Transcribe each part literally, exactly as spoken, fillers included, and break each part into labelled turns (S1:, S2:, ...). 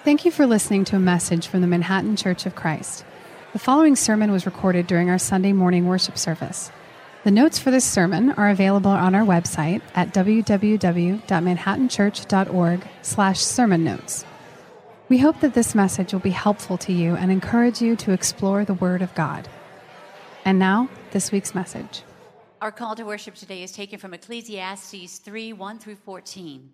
S1: Thank you for listening to a message from the Manhattan Church of Christ. The following sermon was recorded during our Sunday morning worship service. The notes for this sermon are available on our website at w w w dot manhattan church dot org slash sermon notes. We hope that this message will be helpful to you and encourage you to explore the Word of God. And now, this week's message.
S2: Our call to worship today is taken from Ecclesiastes three, one through fourteen.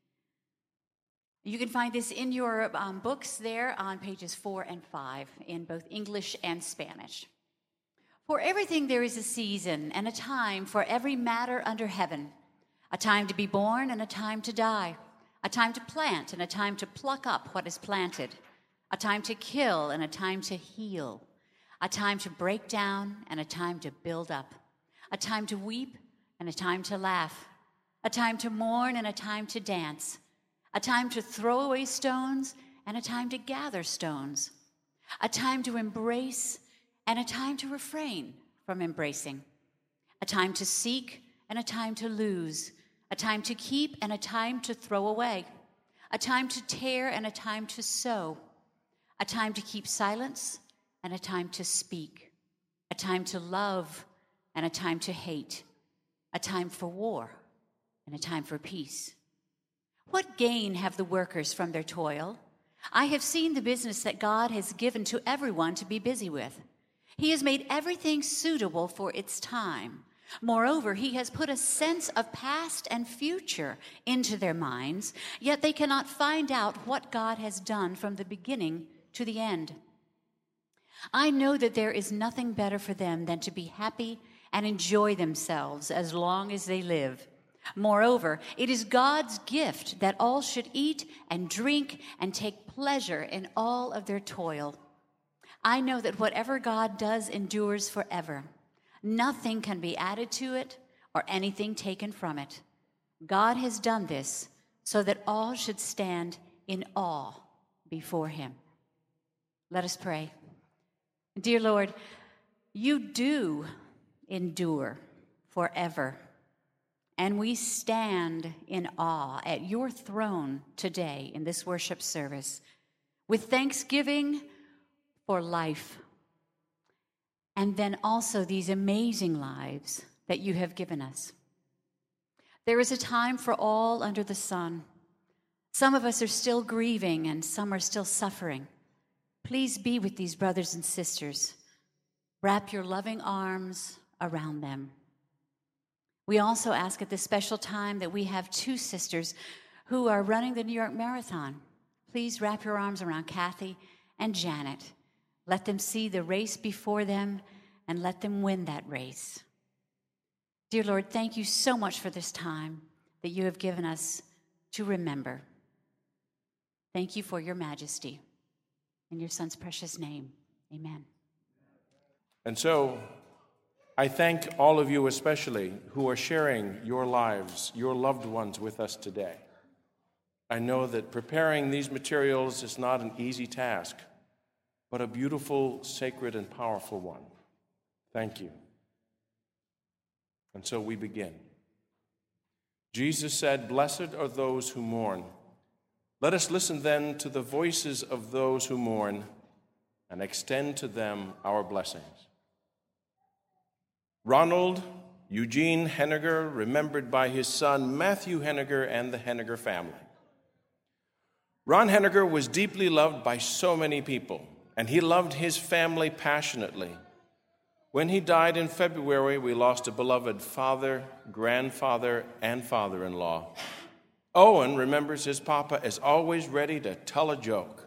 S2: You can find this in your um, books there on pages four and five in both English and Spanish. For everything there is a season and a time for every matter under heaven, a time to be born and a time to die, a time to plant and a time to pluck up what is planted, a time to kill and a time to heal, a time to break down and a time to build up, a time to weep and a time to laugh, a time to mourn and a time to dance, a time to throw away stones and a time to gather stones, a time to embrace and a time to refrain from embracing, a time to seek and a time to lose, a time to keep and a time to throw away, a time to tear and a time to sow, a time to keep silence and a time to speak, a time to love and a time to hate, a time for war and a time for peace. What gain have the workers from their toil? I have seen the business that God has given to everyone to be busy with. He has made everything suitable for its time. Moreover, he has put a sense of past and future into their minds, yet they cannot find out what God has done from the beginning to the end. I know that there is nothing better for them than to be happy and enjoy themselves as long as they live. Moreover, it is God's gift that all should eat and drink and take pleasure in all of their toil. I know that whatever God does endures forever. Nothing can be added to it or anything taken from it. God has done this so that all should stand in awe before him. Let us pray. Dear Lord, you do endure forever. And we stand in awe at your throne today in this worship service with thanksgiving for life and then also these amazing lives that you have given us. There is a time for all under the sun. Some of us are still grieving and some are still suffering. Please be with these brothers and sisters. Wrap your loving arms around them. We also ask at this special time that we have two sisters who are running the New York Marathon. Please wrap your arms around Kathy and Janet. Let them see the race before them and let them win that race. Dear Lord, thank you so much for this time that you have given us to remember. Thank you for your majesty. In your Son's precious name, amen.
S3: And so, I thank all of you especially who are sharing your lives, your loved ones with us today. I know that preparing these materials is not an easy task, but a beautiful, sacred, and powerful one. Thank you. And so we begin. Jesus said, "Blessed are those who mourn." Let us listen then to the voices of those who mourn and extend to them our blessings. Ronald Eugene Henniger, remembered by his son Matthew Henniger and the Henniger family. Ron Henniger was deeply loved by so many people, and he loved his family passionately. When he died in February, we lost a beloved father, grandfather, and father-in-law. Owen remembers his papa as always ready to tell a joke,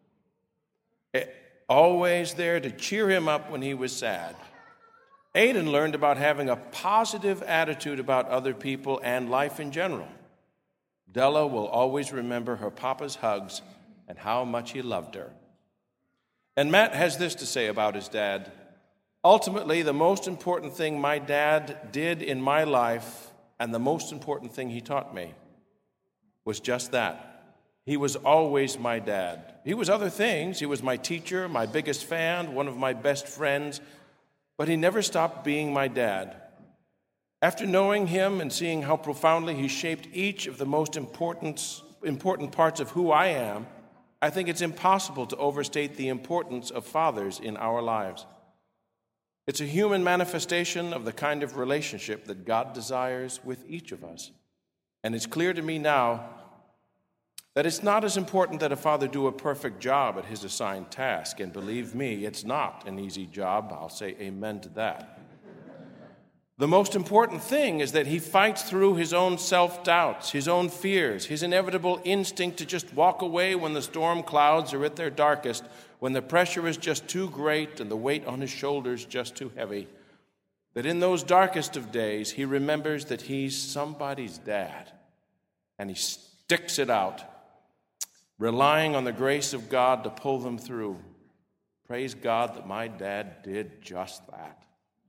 S3: always there to cheer him up when he was sad. Aidan learned about having a positive attitude about other people and life in general. Della will always remember her papa's hugs and how much he loved her. And Matt has this to say about his dad. Ultimately, the most important thing my dad did in my life, and the most important thing he taught me, was just that. He was always my dad. He was other things. He was my teacher, my biggest fan, one of my best friends, but he never stopped being my dad. After knowing him and seeing how profoundly he shaped each of the most important, important parts of who I am, I think it's impossible to overstate the importance of fathers in our lives. It's a human manifestation of the kind of relationship that God desires with each of us. And it's clear to me now that it's not as important that a father do a perfect job at his assigned task. And believe me, it's not an easy job. I'll say amen to that. The most important thing is that he fights through his own self-doubts, his own fears, his inevitable instinct to just walk away when the storm clouds are at their darkest, when the pressure is just too great and the weight on his shoulders just too heavy. That in those darkest of days, he remembers that he's somebody's dad, and he sticks it out, relying on the grace of God to pull them through. Praise God that my dad did just that.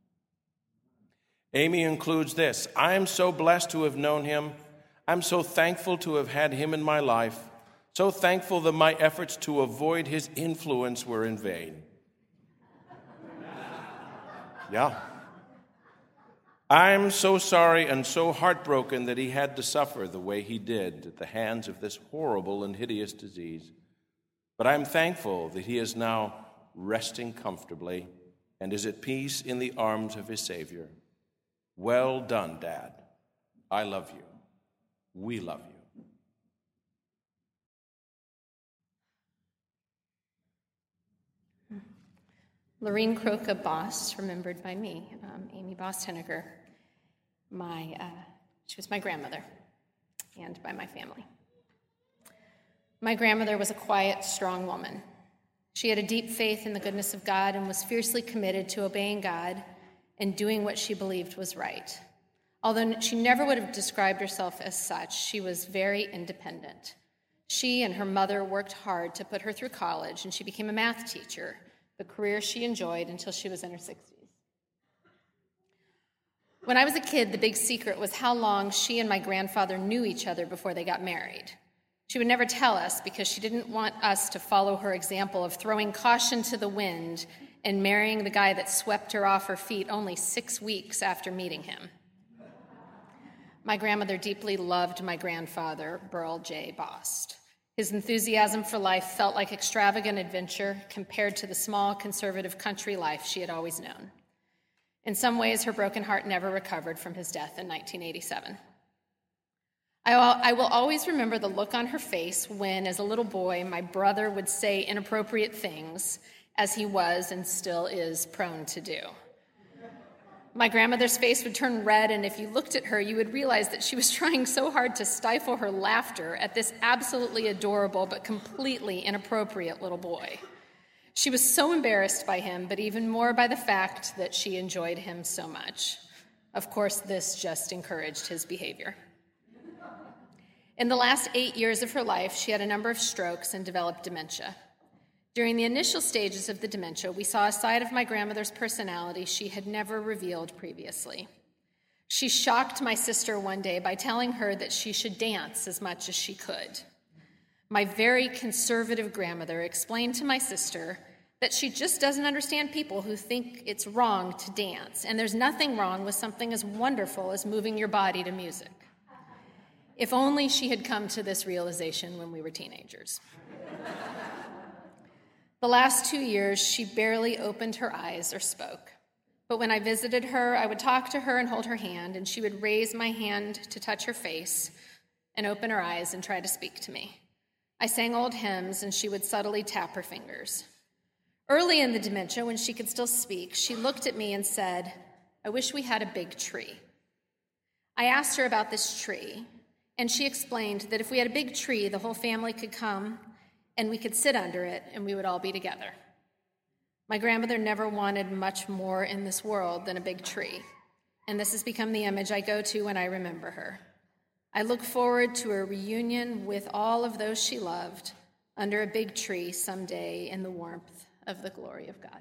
S3: Amy includes this: I am so blessed to have known him. I'm so thankful to have had him in my life. So thankful that my efforts to avoid his influence were in vain. Yeah. I'm so sorry and so heartbroken that he had to suffer the way he did at the hands of this horrible and hideous disease. But I'm thankful that he is now resting comfortably and is at peace in the arms of his Savior. Well done, Dad. I love you. We love you.
S4: Lorene Croca Boss, remembered by me, um, Amy Boss Henniger. My, uh, she was my grandmother, and by my family. My grandmother was a quiet, strong woman. She had a deep faith in the goodness of God and was fiercely committed to obeying God and doing what she believed was right. Although she never would have described herself as such, she was very independent. She and her mother worked hard to put her through college, and she became a math teacher, the career she enjoyed until she was in her sixties. When I was a kid, the big secret was how long she and my grandfather knew each other before they got married. She would never tell us because she didn't want us to follow her example of throwing caution to the wind and marrying the guy that swept her off her feet only six weeks after meeting him. My grandmother deeply loved my grandfather, Burl J. Bost. His enthusiasm for life felt like extravagant adventure compared to the small, conservative country life she had always known. In some ways, her broken heart never recovered from his death in nineteen eighty-seven. I will always remember the look on her face when, as a little boy, my brother would say inappropriate things, as he was and still is prone to do. My grandmother's face would turn red, and if you looked at her, you would realize that she was trying so hard to stifle her laughter at this absolutely adorable but completely inappropriate little boy. She was so embarrassed by him, but even more by the fact that she enjoyed him so much. Of course, this just encouraged his behavior. In the last eight years of her life, she had a number of strokes and developed dementia. During the initial stages of the dementia, we saw a side of my grandmother's personality she had never revealed previously. She shocked my sister one day by telling her that she should dance as much as she could. My very conservative grandmother explained to my sister that she just doesn't understand people who think it's wrong to dance, and there's nothing wrong with something as wonderful as moving your body to music. If only she had come to this realization when we were teenagers. The last two years, she barely opened her eyes or spoke. But when I visited her, I would talk to her and hold her hand, and she would raise my hand to touch her face and open her eyes and try to speak to me. I sang old hymns, and she would subtly tap her fingers. Early in the dementia, when she could still speak, she looked at me and said, "I wish we had a big tree." I asked her about this tree, and she explained that if we had a big tree, the whole family could come, and we could sit under it, and we would all be together. My grandmother never wanted much more in this world than a big tree, and this has become the image I go to when I remember her. I look forward to a reunion with all of those she loved under a big tree someday in the warmth of the glory of God.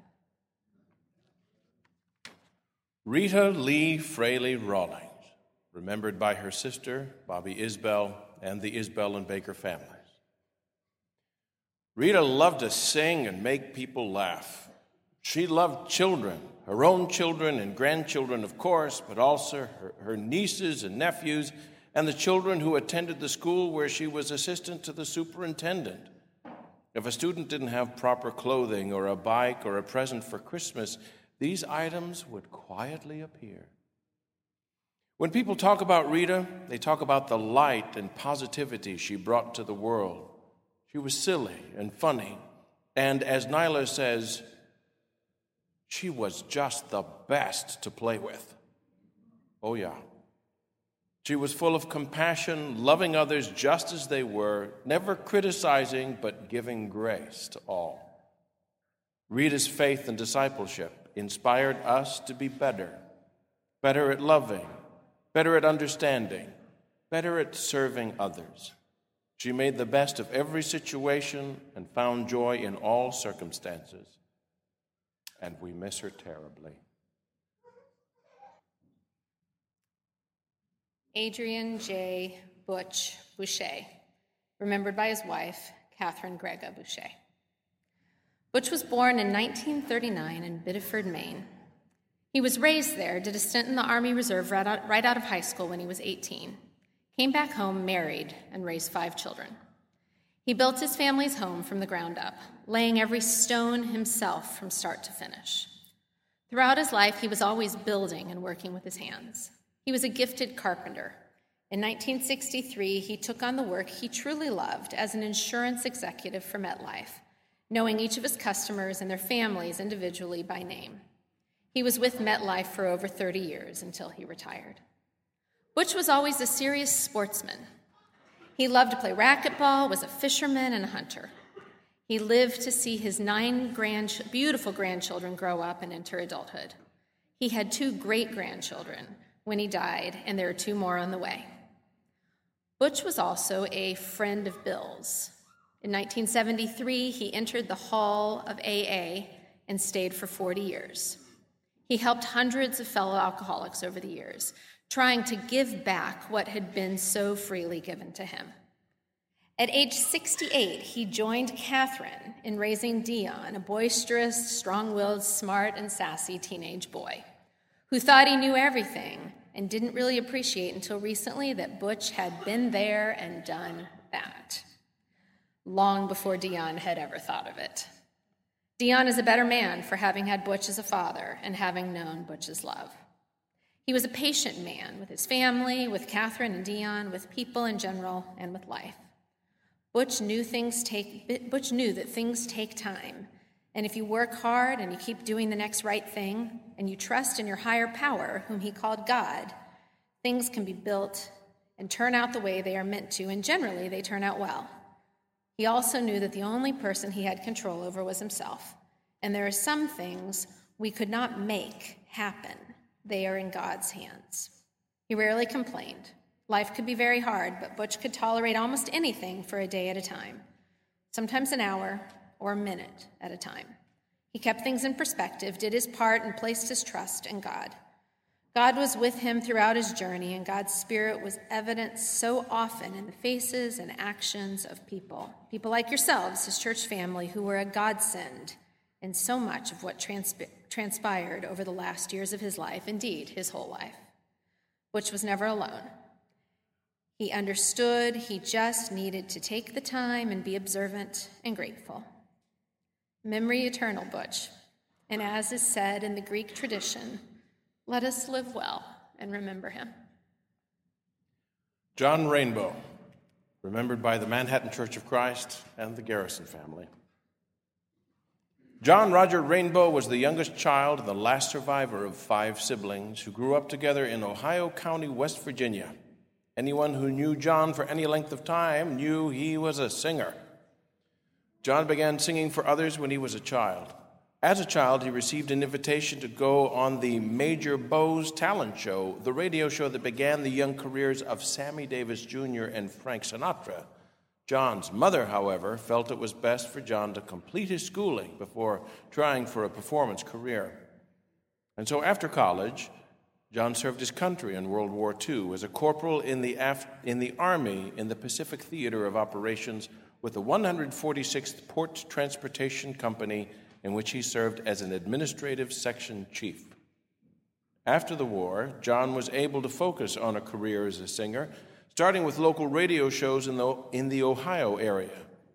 S3: Rita Lee Fraley Rawlings, remembered by her sister, Bobby Isbell, and the Isbell and Baker families. Rita loved to sing and make people laugh. She loved children, her own children and grandchildren, of course, but also her, her nieces and nephews and the children who attended the school where she was assistant to the superintendent. If a student didn't have proper clothing or a bike or a present for Christmas, these items would quietly appear. When people talk about Rita, they talk about the light and positivity she brought to the world. She was silly and funny, and as Nyla says, she was just the best to play with. Oh yeah. She was full of compassion, loving others just as they were, never criticizing but giving grace to all. Rita's faith and discipleship inspired us to be better, better at loving, better at understanding, better at serving others. She made the best of every situation and found joy in all circumstances. And we miss her terribly.
S4: Adrian J. Butch Boucher, remembered by his wife, Catherine Grega Boucher. Butch was born in nineteen thirty-nine in Biddeford, Maine. He was raised there, did a stint in the Army Reserve right out, right out of high school when he was eighteen, came back home married, and raised five children. He built his family's home from the ground up, laying every stone himself from start to finish. Throughout his life, he was always building and working with his hands. He was a gifted carpenter. In nineteen sixty-three, he took on the work he truly loved as an insurance executive for MetLife, knowing each of his customers and their families individually by name. He was with MetLife for over thirty years until he retired. Butch was always a serious sportsman. He loved to play racquetball, was a fisherman and a hunter. He lived to see his nine grand, beautiful grandchildren grow up and enter adulthood. He had two great-grandchildren when he died, and there are two more on the way. Butch was also a friend of Bill's. In nineteen seventy-three, he entered the Hall of A A and stayed for forty years. He helped hundreds of fellow alcoholics over the years, trying to give back what had been so freely given to him. At age sixty-eight, he joined Catherine in raising Dion, a boisterous, strong-willed, smart, and sassy teenage boy who thought he knew everything and didn't really appreciate until recently that Butch had been there and done that, long before Dion had ever thought of it. Dion is a better man for having had Butch as a father and having known Butch's love. He was a patient man with his family, with Catherine and Dion, with people in general, and with life. Butch knew things take Butch knew that things take time, and if you work hard and you keep doing the next right thing, and you trust in your higher power, whom he called God, things can be built and turn out the way they are meant to, and generally they turn out well. He also knew that the only person he had control over was himself, and there are some things we could not make happen. They are in God's hands. He rarely complained. Life could be very hard, but Butch could tolerate almost anything for a day at a time, sometimes an hour or a minute at a time. He kept things in perspective, did his part, and placed his trust in God. God was with him throughout his journey, and God's Spirit was evident so often in the faces and actions of people, people like yourselves, his church family, who were a godsend in so much of what transp- transpired over the last years of his life, indeed, his whole life. Butch was never alone. He understood he just needed to take the time and be observant and grateful. Memory eternal, Butch. And as is said in the Greek tradition, let us live well and remember him.
S3: John Rainbow, remembered by the Manhattan Church of Christ and the Garrison family. John Roger Rainbow was the youngest child and the last survivor of five siblings who grew up together in Ohio County, West Virginia. Anyone who knew John for any length of time knew he was a singer. John began singing for others when he was a child. As a child, he received an invitation to go on the Major Bowes Talent Show, the radio show that began the young careers of Sammy Davis Junior and Frank Sinatra. John's mother, however, felt it was best for John to complete his schooling before trying for a performance career. And so after college, John served his country in World War Two as a corporal in the, Af- in the Army in the Pacific Theater of Operations with the one hundred forty-sixth Port Transportation Company, in which he served as an administrative section chief. After the war, John was able to focus on a career as a singer, starting with local radio shows in the, in the Ohio area.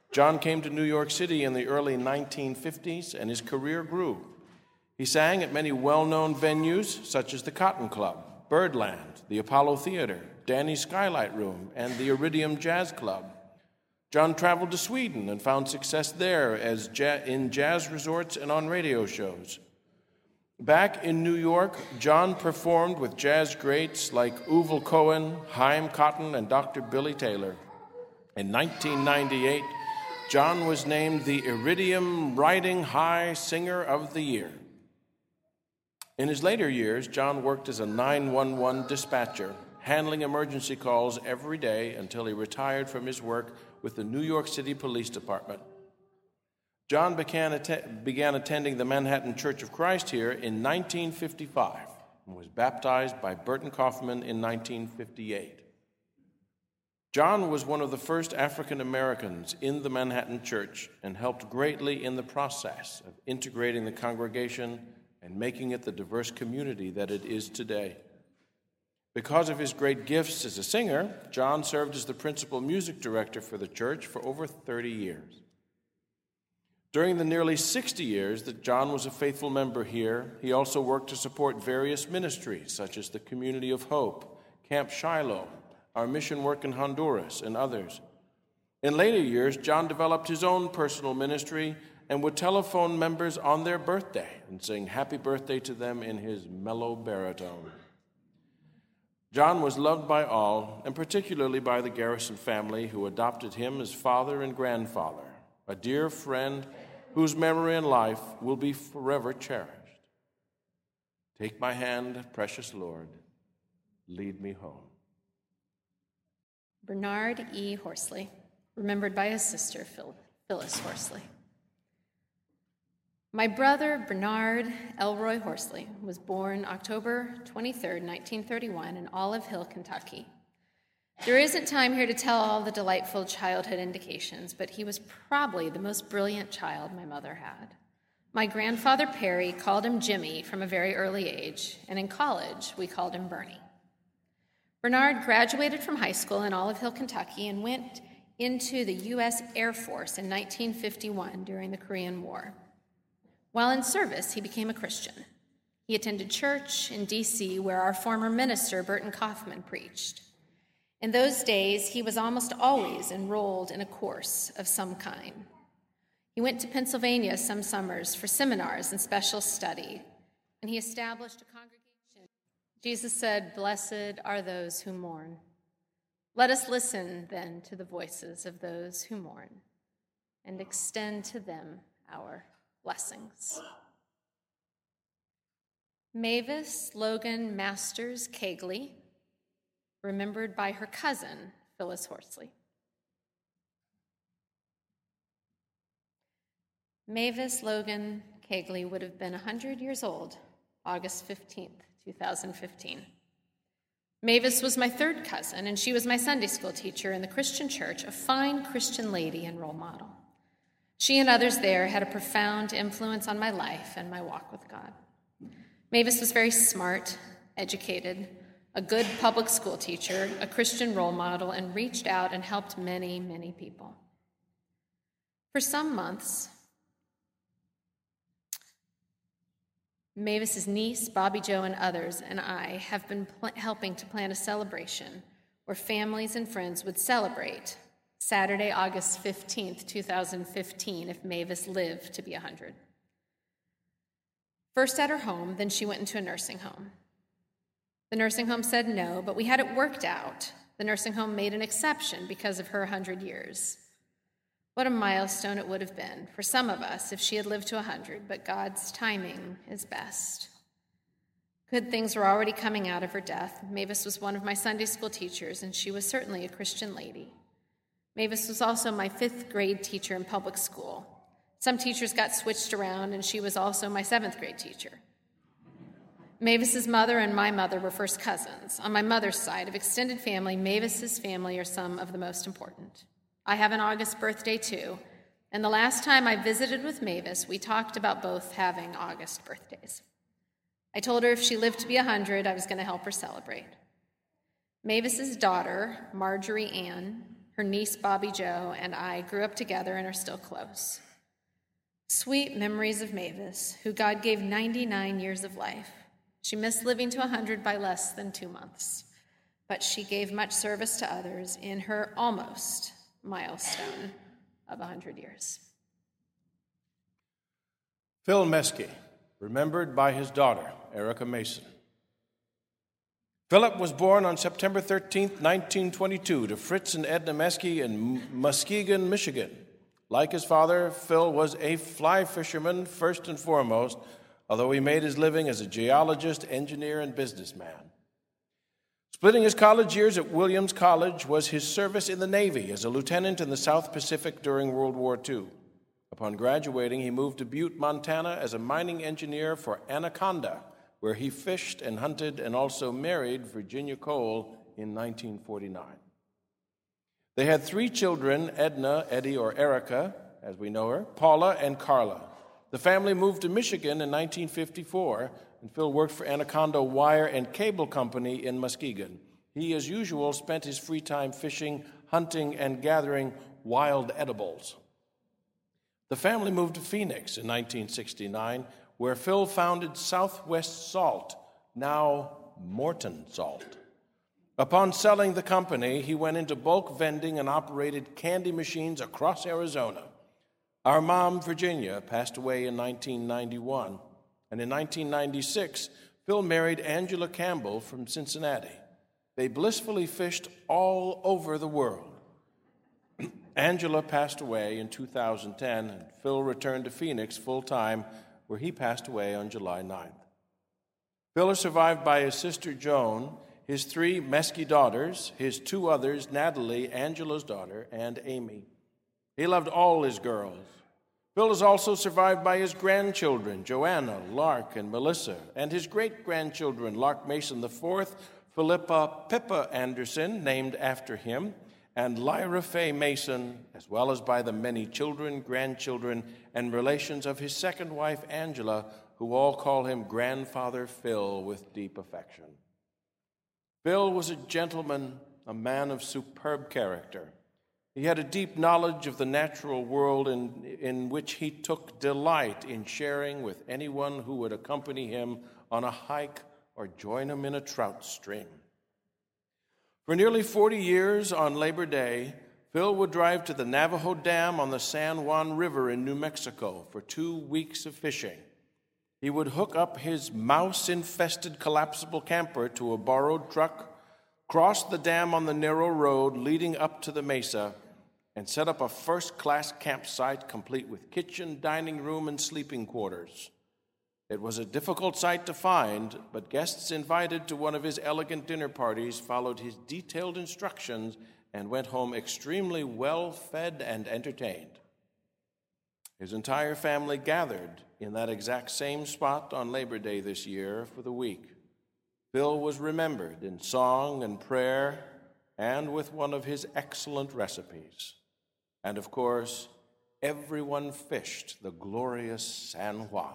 S3: John came to New York City in the early nineteen fifties, and his career grew. He sang at many well-known venues, such as the Cotton Club, Birdland, the Apollo Theater, Danny's Skylight Room, and the Iridium Jazz Club. John traveled to Sweden and found success there as ja- in jazz resorts and on radio shows. Back in New York, John performed with jazz greats like Uwe Cohen, Haim Cotton, and Doctor Billy Taylor. In nineteen ninety-eight, John was named the Iridium Riding High Singer of the Year. In his later years, John worked as a nine one one dispatcher, handling emergency calls every day until he retired from his work with the New York City Police Department. John began, att- began attending the Manhattan Church of Christ here in nineteen fifty-five and was baptized by Burton Kaufman in nineteen fifty-eight. John was one of the first African Americans in the Manhattan Church and helped greatly in the process of integrating the congregation and making it the diverse community that it is today. Because of his great gifts as a singer, John served as the principal music director for the church for over thirty years. During the nearly sixty years that John was a faithful member here, he also worked to support various ministries such as the Community of Hope, Camp Shiloh, our mission work in Honduras, and others. In later years, John developed his own personal ministry and would telephone members on their birthday and sing happy birthday to them in his mellow baritone. John was loved by all, and particularly by the Garrison family, who adopted him as father and grandfather, a dear friend whose memory and life will be forever cherished. Take my hand, precious Lord, lead me home.
S4: Bernard E. Horsley, remembered by his sister, Phil, Phyllis Horsley. My brother, Bernard Elroy Horsley, was born October twenty-third, nineteen thirty-one, in Olive Hill, Kentucky. There isn't time here to tell all the delightful childhood indications, but he was probably the most brilliant child my mother had. My grandfather, Perry, called him Jimmy from a very early age, and in college, we called him Bernie. Bernard graduated from high school in Olive Hill, Kentucky, and went into the U S Air Force in nineteen fifty-one during the Korean War. While in service, he became a Christian. He attended church in D C, where our former minister, Burton Kaufman, preached. In those days, he was almost always enrolled in a course of some kind. He went to Pennsylvania some summers for seminars and special study, and he established a congregation. Jesus said, "Blessed are those who mourn." Let us listen, then, to the voices of those who mourn and extend to them our blessings. Mavis Logan Masters Kegley, remembered by her cousin, Phyllis Horsley. Mavis Logan Kegley would have been one hundred years old, August fifteenth, twenty fifteen. Mavis was my third cousin, and she was my Sunday school teacher in the Christian church, a fine Christian lady and role model. She and others there had a profound influence on my life and my walk with God. Mavis was very smart, educated, a good public school teacher, a Christian role model, and reached out and helped many, many people. For some months, Mavis's niece, Bobby Jo, and others and I have been pl- helping to plan a celebration where families and friends would celebrate Saturday, August fifteenth, twenty fifteen, if Mavis lived to be one hundred. First at her home, then she went into a nursing home. The nursing home said no, but we had it worked out. The nursing home made an exception because of her one hundred years. What a milestone it would have been for some of us if she had lived to one hundred, but God's timing is best. Good things were already coming out of her death. Mavis was one of my Sunday school teachers, and she was certainly a Christian lady. Mavis was also my fifth grade teacher in public school. Some teachers got switched around, and she was also my seventh grade teacher. Mavis's mother and my mother were first cousins. On my mother's side of extended family, Mavis's family are some of the most important. I have an August birthday too, and the last time I visited with Mavis, we talked about both having August birthdays. I told her if she lived to be one hundred, I was going to help her celebrate. Mavis's daughter, Marjorie Ann, Her niece, Bobby Jo, and I grew up together and are still close. Sweet memories of Mavis, who God gave ninety-nine years of life. She missed living to one hundred by less than two months, but she gave much service to others in her almost milestone of one hundred years.
S3: Phil Meskey, remembered by his daughter, Erica Mason. Philip was born on September thirteenth, nineteen twenty-two, to Fritz and Edna Meskey in Muskegon, Michigan. Like his father, Phil was a fly fisherman first and foremost, although he made his living as a geologist, engineer, and businessman. Splitting his college years at Williams College was his service in the Navy as a lieutenant in the South Pacific during World War Two. Upon graduating, he moved to Butte, Montana as a mining engineer for Anaconda, where he fished and hunted and also married Virginia Cole in nineteen forty-nine. They had three children, Edna, Eddie, or Erica, as we know her, Paula, and Carla. The family moved to Michigan in nineteen fifty-four, and Phil worked for Anaconda Wire and Cable Company in Muskegon. He, as usual, spent his free time fishing, hunting, and gathering wild edibles. The family moved to Phoenix in nineteen sixty-nine, where Phil founded Southwest Salt, now Morton Salt. Upon selling the company, he went into bulk vending and operated candy machines across Arizona. Our mom, Virginia, passed away in nineteen ninety-one, and in nineteen ninety-six, Phil married Angela Campbell from Cincinnati. They blissfully fished all over the world. Angela passed away in two thousand ten, and Phil returned to Phoenix full-time, where he passed away on July ninth. Phil is survived by his sister Joan, his three Meskey daughters, his two others, Natalie, Angela's daughter, and Amy. He loved all his girls. Phil is also survived by his grandchildren, Joanna, Lark, and Melissa, and his great-grandchildren, Lark Mason the fourth, Philippa Pippa Anderson, named after him, and Lyra Faye Mason, as well as by the many children, grandchildren, and relations of his second wife, Angela, who all call him Grandfather Phil with deep affection. Phil was a gentleman, a man of superb character. He had a deep knowledge of the natural world in, in which he took delight in sharing with anyone who would accompany him on a hike or join him in a trout stream. For nearly forty years on Labor Day, Phil would drive to the Navajo Dam on the San Juan River in New Mexico for two weeks of fishing. He would hook up his mouse-infested collapsible camper to a borrowed truck, cross the dam on the narrow road leading up to the mesa, and set up a first-class campsite complete with kitchen, dining room, and sleeping quarters. It was a difficult sight to find, but guests invited to one of his elegant dinner parties followed his detailed instructions and went home extremely well-fed and entertained. His entire family gathered in that exact same spot on Labor Day this year for the week. Phil was remembered in song and prayer and with one of his excellent recipes. And of course, everyone fished the glorious San Juan.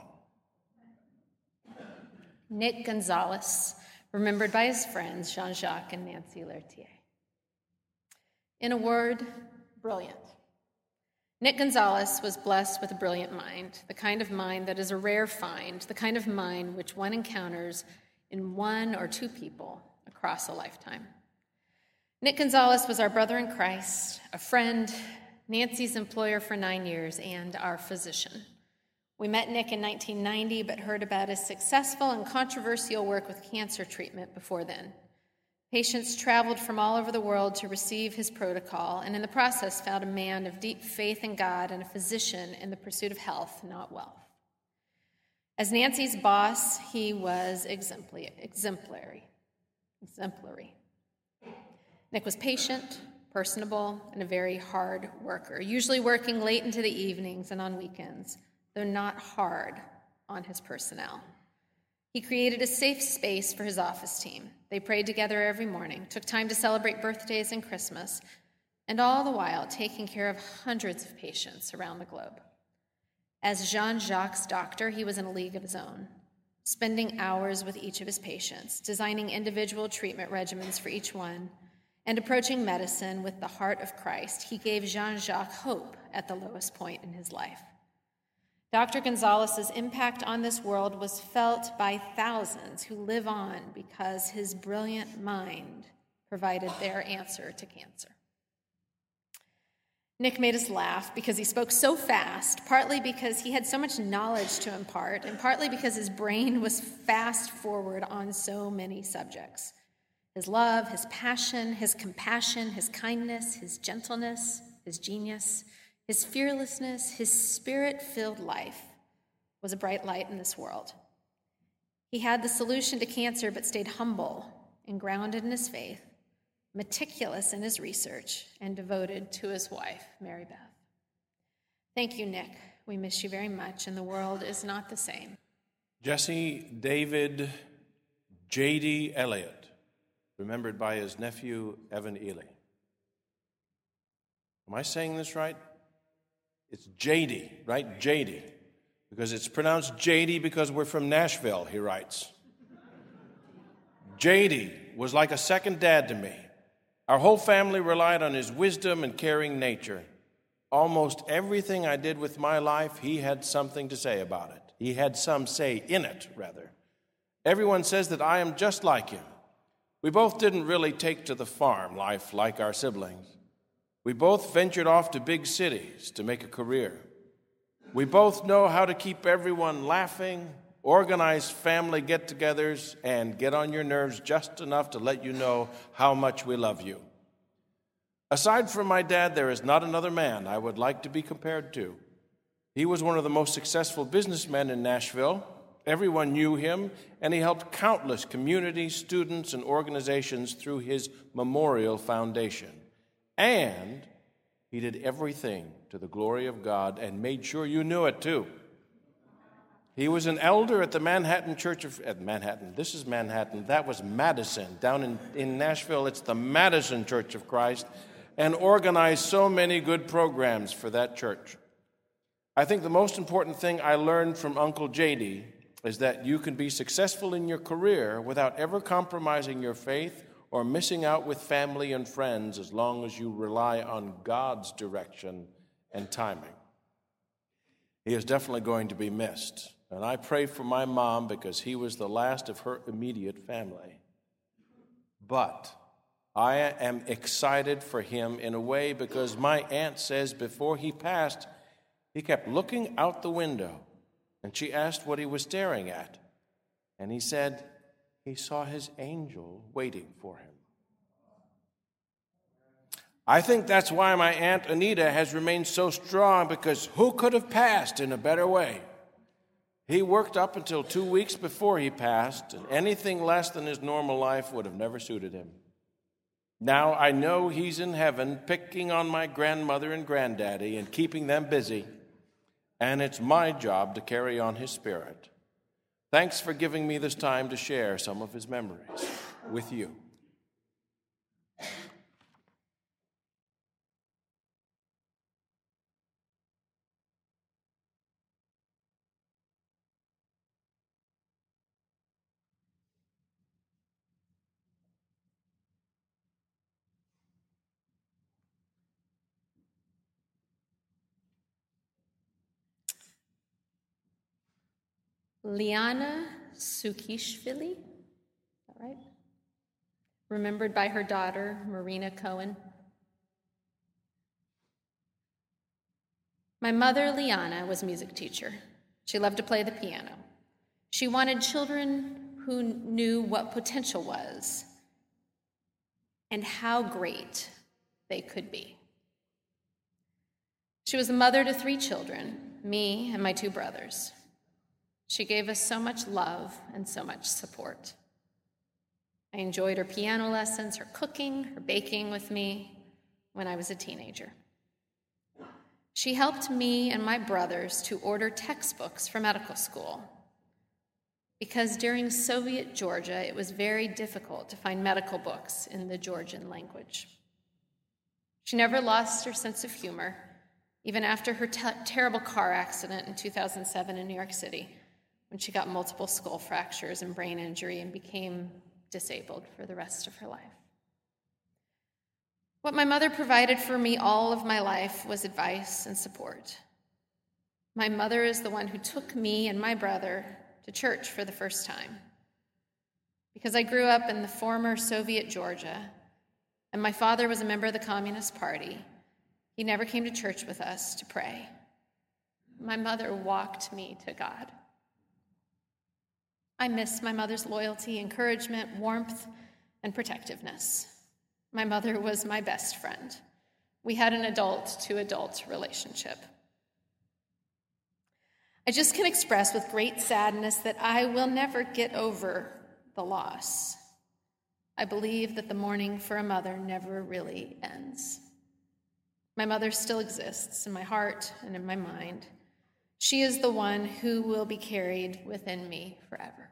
S4: Nick Gonzalez, remembered by his friends Jean-Jacques and Nancy Lertier. In a word, brilliant. Nick Gonzalez was blessed with a brilliant mind, the kind of mind that is a rare find, the kind of mind which one encounters in one or two people across a lifetime. Nick Gonzalez was our brother in Christ, a friend, Nancy's employer for nine years, and our physician. We met Nick in nineteen ninety, but heard about his successful and controversial work with cancer treatment before then. Patients traveled from all over the world to receive his protocol, and in the process found a man of deep faith in God and a physician in the pursuit of health, not wealth. As Nancy's boss, he was exemplary. Exemplary. exemplary. Nick was patient, personable, and a very hard worker, usually working late into the evenings and on weekends, though not hard on his personnel. He created a safe space for his office team. They prayed together every morning, took time to celebrate birthdays and Christmas, and all the while taking care of hundreds of patients around the globe. As Jean-Jacques' doctor, he was in a league of his own, spending hours with each of his patients, designing individual treatment regimens for each one, And approaching medicine with the heart of Christ, he gave Jean-Jacques hope at the lowest point in his life. Doctor Gonzalez's impact on this world was felt by thousands who live on because his brilliant mind provided their answer to cancer. Nick made us laugh because he spoke so fast, partly because he had so much knowledge to impart, and partly because his brain was fast forward on so many subjects. His love, his passion, his compassion, his kindness, his gentleness, his genius, his fearlessness, his spirit-filled life was a bright light in this world. He had the solution to cancer but stayed humble and grounded in his faith, meticulous in his research, and devoted to his wife, Mary Beth. Thank you, Nick. We miss you very much, and the world is not the same.
S3: Jesse David J D Elliott, remembered by his nephew, Evan Ely. Am I saying this right? It's J D, right? J D. Because it's pronounced J D because we're from Nashville, he writes. J D was like a second dad to me. Our whole family relied on his wisdom and caring nature. Almost everything I did with my life, he had something to say about it. He had some say in it, rather. Everyone says that I am just like him. We both didn't really take to the farm life like our siblings. We both ventured off to big cities to make a career. We both know how to keep everyone laughing, organize family get-togethers, and get on your nerves just enough to let you know how much we love you. Aside from my dad, there is not another man I would like to be compared to. He was one of the most successful businessmen in Nashville. Everyone knew him, and he helped countless communities, students, and organizations through his Memorial Foundation. And he did everything to the glory of God and made sure you knew it, too. He was an elder at the Manhattan Church of, at Manhattan, this is Manhattan, that was Madison. Down in, in Nashville, it's the Madison Church of Christ, and organized so many good programs for that church. I think the most important thing I learned from Uncle J D is that you can be successful in your career without ever compromising your faith or missing out with family and friends as long as you rely on God's direction and timing. He is definitely going to be missed. And I pray for my mom because he was the last of her immediate family. But I am excited for him in a way because my aunt says before he passed, he kept looking out the window, and she asked what he was staring at. And he said he saw his angel waiting for him. I think that's why my Aunt Anita has remained so strong, because who could have passed in a better way? He worked up until two weeks before he passed, and anything less than his normal life would have never suited him. Now I know he's in heaven picking on my grandmother and granddaddy and keeping them busy, and it's my job to carry on his spirit. Thanks for giving me this time to share some of his memories with you.
S4: Liana Sukishvili, is that right? Remembered by her daughter, Marina Cohen. My mother, Liana, was a music teacher. She loved to play the piano. She wanted children who knew what potential was and how great they could be. She was a mother to three children, me and my two brothers. She gave us so much love and so much support. I enjoyed her piano lessons, her cooking, her baking with me when I was a teenager. She helped me and my brothers to order textbooks for medical school, because during Soviet Georgia, it was very difficult to find medical books in the Georgian language. She never lost her sense of humor, even after her te- terrible car accident in two thousand seven in New York City, when she got multiple skull fractures and brain injury and became disabled for the rest of her life. What my mother provided for me all of my life was advice and support. My mother is the one who took me and my brother to church for the first time. Because I grew up in the former Soviet Georgia, and my father was a member of the Communist Party, he never came to church with us to pray. My mother walked me to God. I miss my mother's loyalty, encouragement, warmth, and protectiveness. My mother was my best friend. We had an adult-to-adult relationship. I just can express with great sadness that I will never get over the loss. I believe that the mourning for a mother never really ends. My mother still exists in my heart and in my mind. She is the one who will be carried within me forever.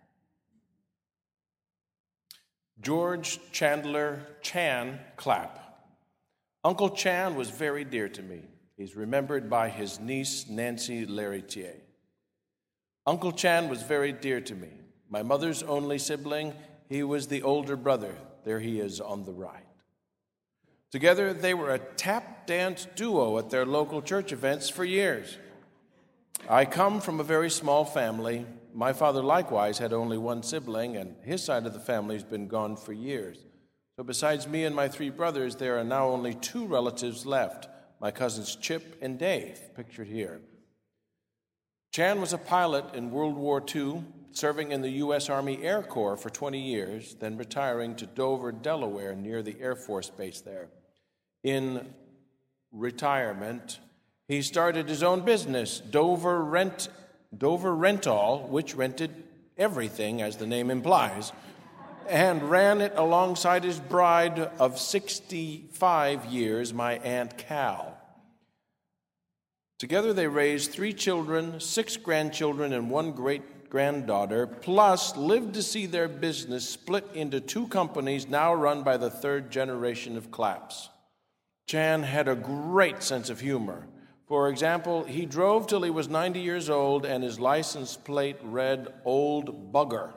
S3: George Chandler Chan Clapp. Uncle Chan was very dear to me. He's remembered by his niece, Nancy Laritier. Uncle Chan was very dear to me. My mother's only sibling, he was the older brother. There he is on the right. Together, they were a tap dance duo at their local church events for years. I come from a very small family. My father likewise had only one sibling, and his side of the family has been gone for years. So besides me and my three brothers, there are now only two relatives left, my cousins Chip and Dave, pictured here. Chan was a pilot in World War Two, serving in the U S Army Air Corps for twenty years, then retiring to Dover, Delaware, near the Air Force Base there. In retirement, he started his own business, Dover Rent, Dover Rental, which rented everything, as the name implies, and ran it alongside his bride of sixty-five years, my Aunt Cal. Together they raised three children, six grandchildren, and one great-granddaughter, plus lived to see their business split into two companies now run by the third generation of Clapps. Chan had a great sense of humor. For example, he drove till he was ninety years old, and his license plate read Old Bugger.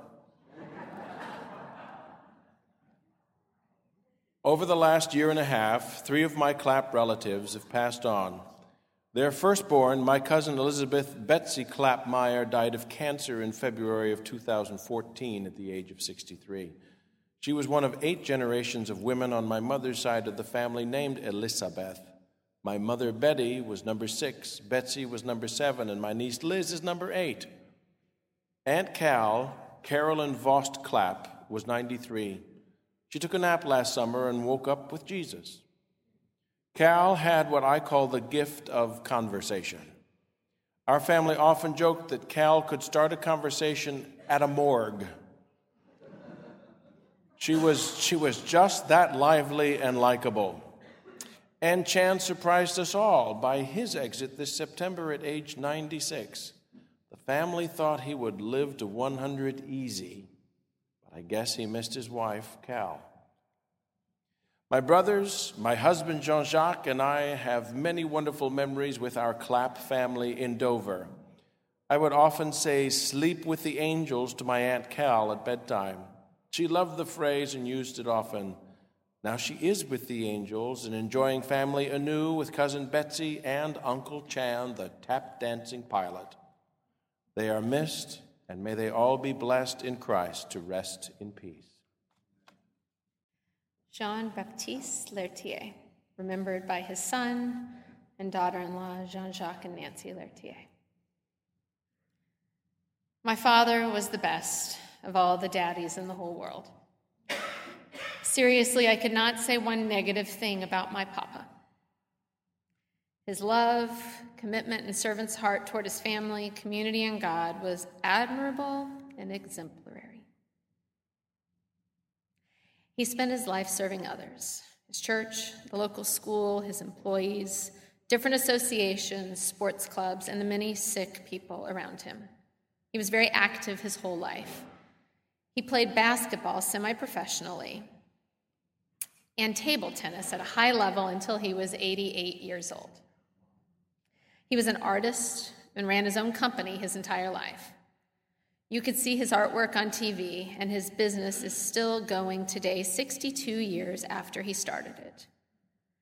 S3: Over the last year and a half, three of my Clapp relatives have passed on. Their firstborn, my cousin Elizabeth Betsy Clapp Meyer, died of cancer in February of two thousand fourteen at the age of sixty-three. She was one of eight generations of women on my mother's side of the family named Elizabeth. My mother, Betty, was number six, Betsy was number seven, and my niece Liz is number eight. Aunt Cal, Carolyn Vost Clapp, was ninety-three. She took a nap last summer and woke up with Jesus. Cal had what I call the gift of conversation. Our family often joked that Cal could start a conversation at a morgue. She was, she was just that lively and likable. And Chan surprised us all by his exit this September at age ninety-six. The family thought he would live to one hundred easy, but I guess he missed his wife, Cal. My brothers, my husband Jean-Jacques, and I have many wonderful memories with our Clapp family in Dover. I would often say, "Sleep with the angels" to my Aunt Cal at bedtime. She loved the phrase and used it often. Now she is with the angels and enjoying family anew with Cousin Betsy and Uncle Chan, the tap-dancing pilot. They are missed, and may they all be blessed in Christ to rest in peace.
S4: Jean-Baptiste Lertier, remembered by his son and daughter-in-law Jean-Jacques and Nancy Lertier. My father was the best of all the daddies in the whole world. Seriously, I could not say one negative thing about my papa. His love, commitment, and servant's heart toward his family, community, and God was admirable and exemplary. He spent his life serving others, his church, the local school, his employees, different associations, sports clubs, and the many sick people around him. He was very active his whole life. He played basketball semi-professionally and table tennis at a high level until he was eighty-eight years old. He was an artist and ran his own company his entire life. You could see his artwork on T V, and his business is still going today, sixty-two years after he started it.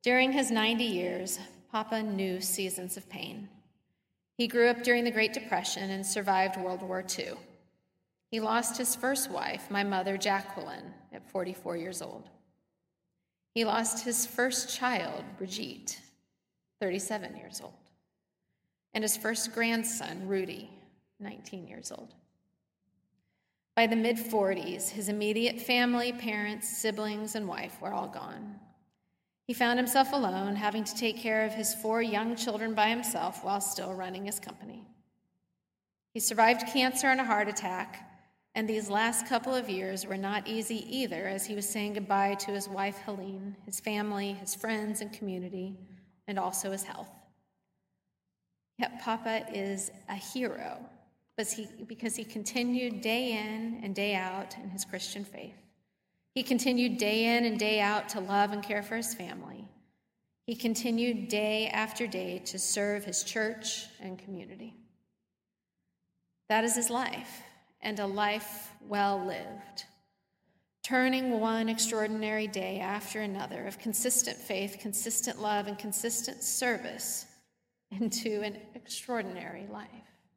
S4: During his ninety years, Papa knew seasons of pain. He grew up during the Great Depression and survived World War Two. He lost his first wife, my mother, Jacqueline, at forty-four years old. He lost his first child, Brigitte, thirty-seven years old, and his first grandson, Rudy, nineteen years old. By the mid-forties, his immediate family, parents, siblings, and wife were all gone. He found himself alone, having to take care of his four young children by himself while still running his company. He survived cancer and a heart attack, and these last couple of years were not easy either, as he was saying goodbye to his wife, Helene, his family, his friends and community, and also his health. Yet Papa is a hero because he, because he continued day in and day out in his Christian faith. He continued day in and day out to love and care for his family. He continued day after day to serve his church and community. That is his life, and a life well lived, turning one extraordinary day after another of consistent faith, consistent love, and consistent service into an extraordinary life.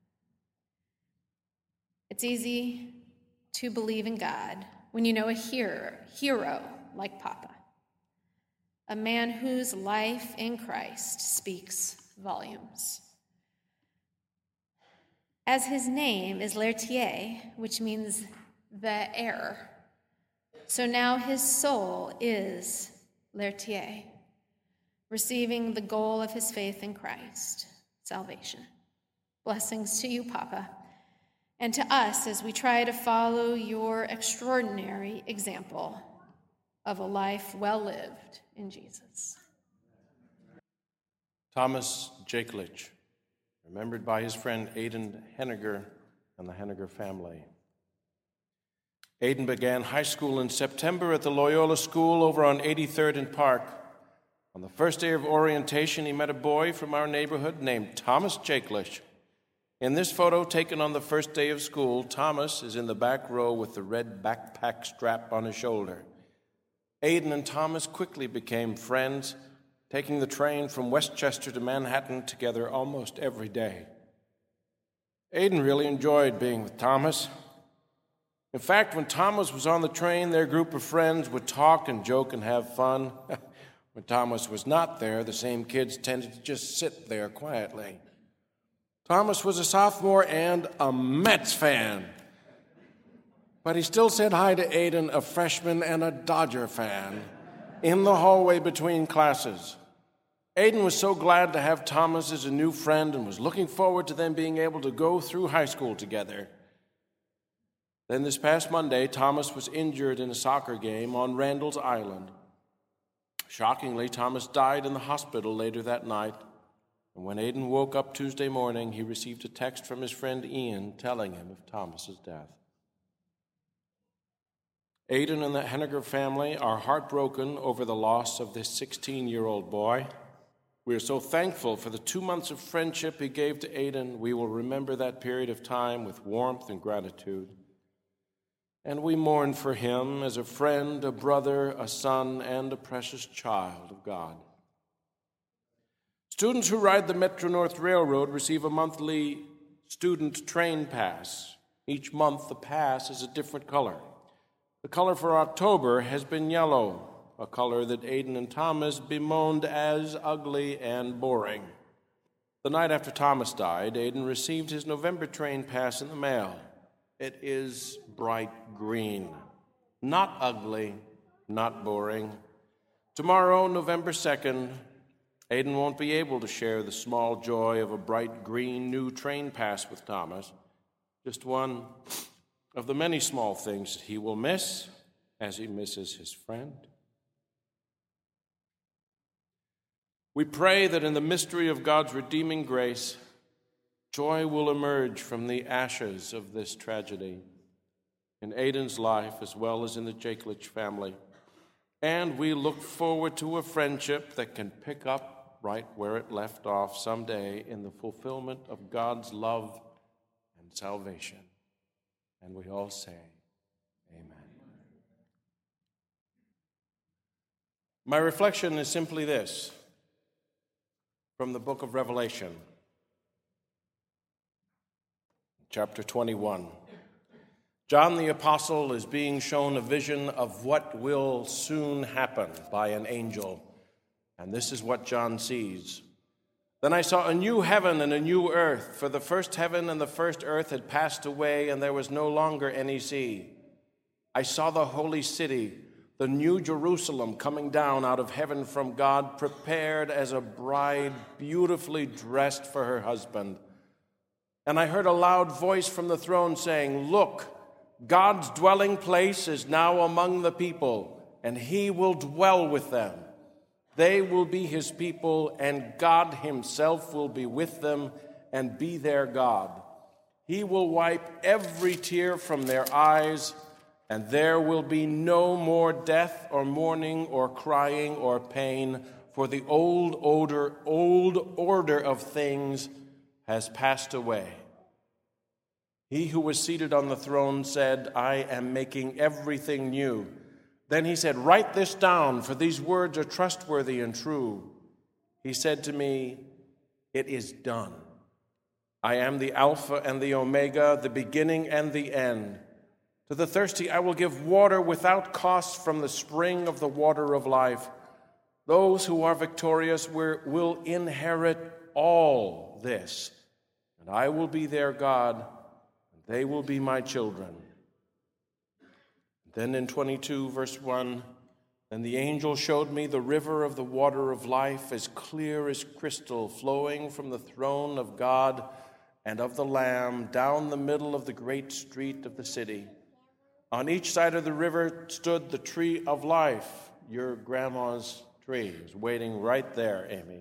S4: It's easy to believe in God when you know a hero, hero like Papa, a man whose life in Christ speaks volumes. As his name is L'Heritier, which means the heir, so now his soul is L'Heritier, receiving the goal of his faith in Christ, salvation. Blessings to you, Papa, and to us as we try to follow your extraordinary example of a life well lived in Jesus.
S3: Thomas Jakelich, remembered by his friend Aidan Henniger and the Henniger family. Aidan began high school in September at the Loyola School over on eighty-third and Park. On the first day of orientation, he met a boy from our neighborhood named Thomas Jakelich. In this photo taken on the first day of school, Thomas is in the back row with the red backpack strap on his shoulder. Aidan and Thomas quickly became friends, taking the train from Westchester to Manhattan together almost every day. Aidan really enjoyed being with Thomas. In fact, when Thomas was on the train, their group of friends would talk and joke and have fun. When Thomas was not there, the same kids tended to just sit there quietly. Thomas was a sophomore and a Mets fan, but he still said hi to Aidan, a freshman and a Dodger fan, in the hallway between classes. Aidan was so glad to have Thomas as a new friend and was looking forward to them being able to go through high school together. Then this past Monday, Thomas was injured in a soccer game on Randall's Island. Shockingly, Thomas died in the hospital later that night. And when Aidan woke up Tuesday morning, he received a text from his friend Ian telling him of Thomas's death. Aidan and the Henniger family are heartbroken over the loss of this sixteen-year-old boy. We are so thankful for the two months of friendship he gave to Aidan. We will remember that period of time with warmth and gratitude. And we mourn for him as a friend, a brother, a son, and a precious child of God. Students who ride the Metro-North Railroad receive a monthly student train pass. Each month, the pass is a different color. The color for October has been yellow, a color that Aidan and Thomas bemoaned as ugly and boring. The night after Thomas died, Aidan received his November train pass in the mail. It is bright green, not ugly, not boring. Tomorrow, November second, Aidan won't be able to share the small joy of a bright green new train pass with Thomas, just one of the many small things that he will miss as he misses his friend. We pray that in the mystery of God's redeeming grace, joy will emerge from the ashes of this tragedy in Aidan's life as well as in the Jakelich family. And we look forward to a friendship that can pick up right where it left off someday in the fulfillment of God's love and salvation. And we all say, amen. My reflection is simply this, from the book of Revelation, chapter twenty-one. John the Apostle is being shown a vision of what will soon happen by an angel, and this is what John sees. Then I saw a new heaven and a new earth, for the first heaven and the first earth had passed away, and there was no longer any sea. I saw the holy city, the new Jerusalem, coming down out of heaven from God, prepared as a bride beautifully dressed for her husband. And I heard a loud voice from the throne saying, "Look, God's dwelling place is now among the people, and he will dwell with them. They will be his people, and God himself will be with them and be their God. He will wipe every tear from their eyes, and there will be no more death or mourning or crying or pain, for the old order, old order of things has passed away." He who was seated on the throne said, "I am making everything new." Then he said, "Write this down, for these words are trustworthy and true." He said to me, "It is done. I am the Alpha and the Omega, the beginning and the end. To the thirsty I will give water without cost from the spring of the water of life. Those who are victorious will inherit all this, and I will be their God, and they will be my children." Then in twenty-two, verse one, "Then the angel showed me the river of the water of life, as clear as crystal, flowing from the throne of God and of the Lamb down the middle of the great street of the city. On each side of the river stood the tree of life." Your grandma's tree is waiting right there, Amy.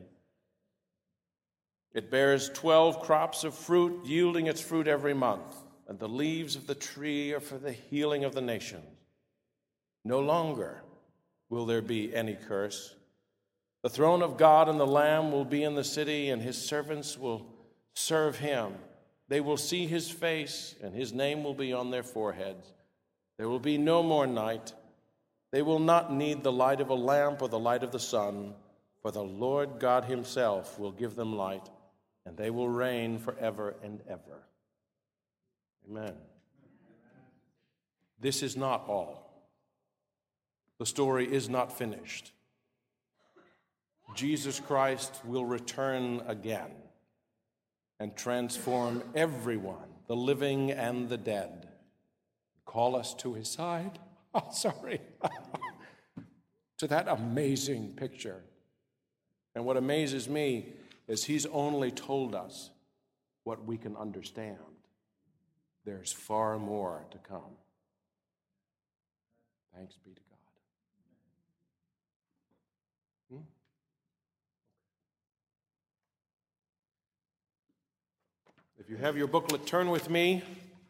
S3: "It bears twelve crops of fruit, yielding its fruit every month, and the leaves of the tree are for the healing of the nations. No longer will there be any curse. The throne of God and the Lamb will be in the city, and his servants will serve him. They will see his face, and his name will be on their foreheads. There will be no more night. They will not need the light of a lamp or the light of the sun, for the Lord God himself will give them light, and they will reign forever and ever." Amen. This is not all. The story is not finished. Jesus Christ will return again and transform everyone, the living and the dead. Call us to his side. Oh, sorry. To that amazing picture. And what amazes me is he's only told us what we can understand. There's far more to come. Thanks be to God. Hmm? If you have your booklet, turn with me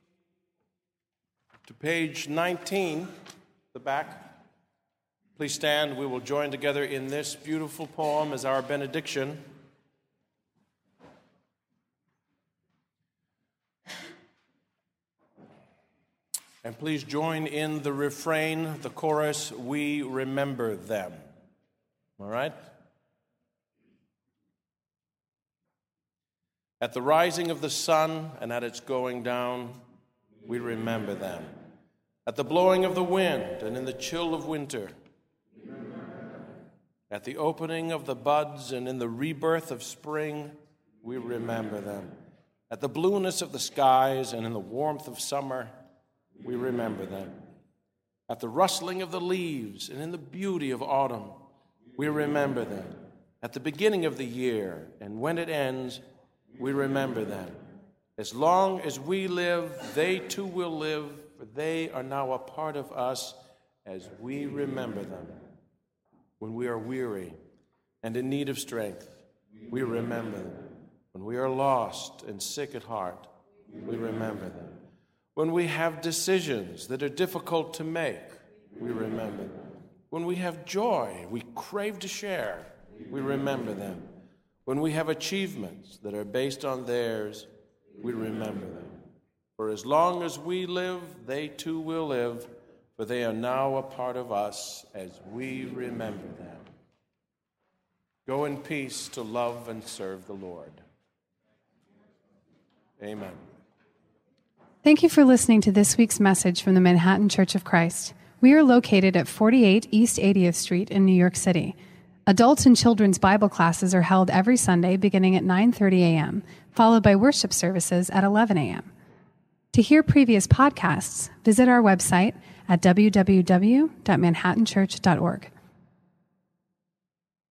S3: to page nineteen, the back. Please stand. We will join together in this beautiful poem as our benediction. And please join in the refrain, the chorus, "We remember them." All right? At the rising of the sun and at its going down, we remember them. At the blowing of the wind and in the chill of winter, at the opening of the buds and in the rebirth of spring, we remember them. At the blueness of the skies and in the warmth of summer, we remember them. At the rustling of the leaves and in the beauty of autumn, we remember them. At the beginning of the year and when it ends, we remember them. As long as we live, they too will live, for they are now a part of us as we remember them. When we are weary and in need of strength, we remember them. When we are lost and sick at heart, we remember them. When we have decisions that are difficult to make, we remember them. When we have joy we crave to share, we remember them. When we have achievements that are based on theirs, we remember them. For as long as we live, they too will live, for they are now a part of us as we remember them. Go in peace to love and serve the Lord. Amen.
S1: Thank you for listening to this week's message from the Manhattan Church of Christ. We are located at forty-eight East eightieth Street in New York City. Adults and children's Bible classes are held every Sunday beginning at nine thirty a.m., followed by worship services at eleven a.m. To hear previous podcasts, visit our website at w w w dot manhattan church dot org.